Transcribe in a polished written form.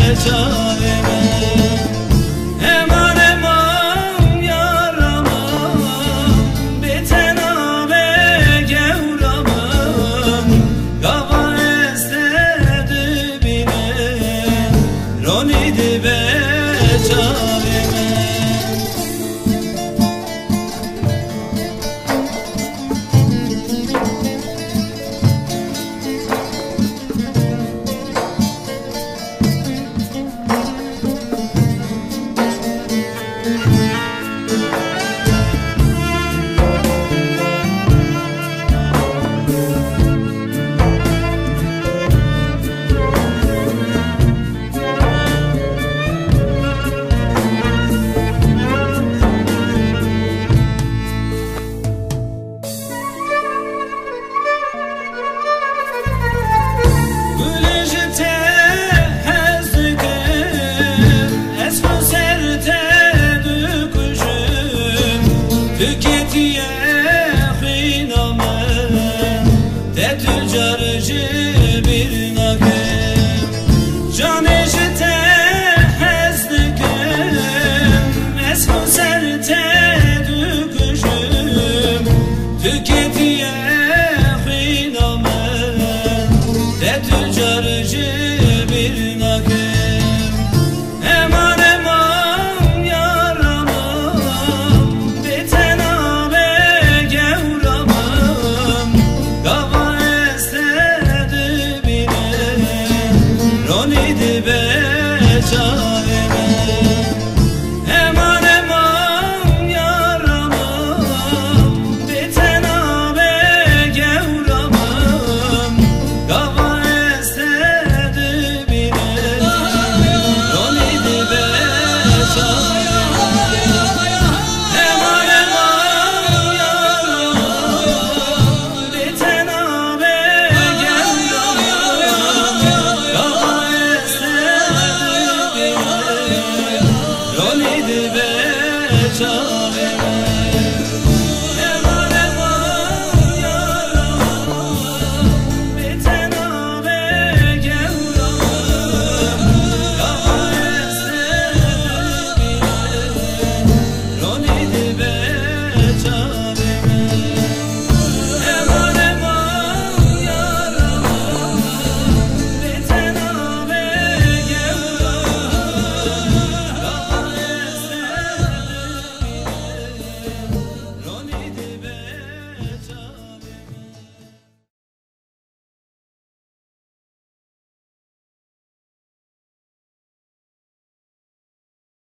çareme. Eman eman yaramam, biten abe gevramam. Kava estedi bine, ronidi be çareme. Tüketiye hinamen de tüccarcı bir nakem. Can eşite hezdikim, esmu serte düküşüm. Tüketiye hinamen de tüccarcı bir nakem. Eman eman yaramam, biten abe gevramam. Kava estedi bine, ronidi be çareme. Eman eman yaramam, biten abe gevramam. Kava estedi bine, ronidi be çareme. Eman eman yaramam, biten abe gevramam. Kava estedi bine, ronidi be çareme.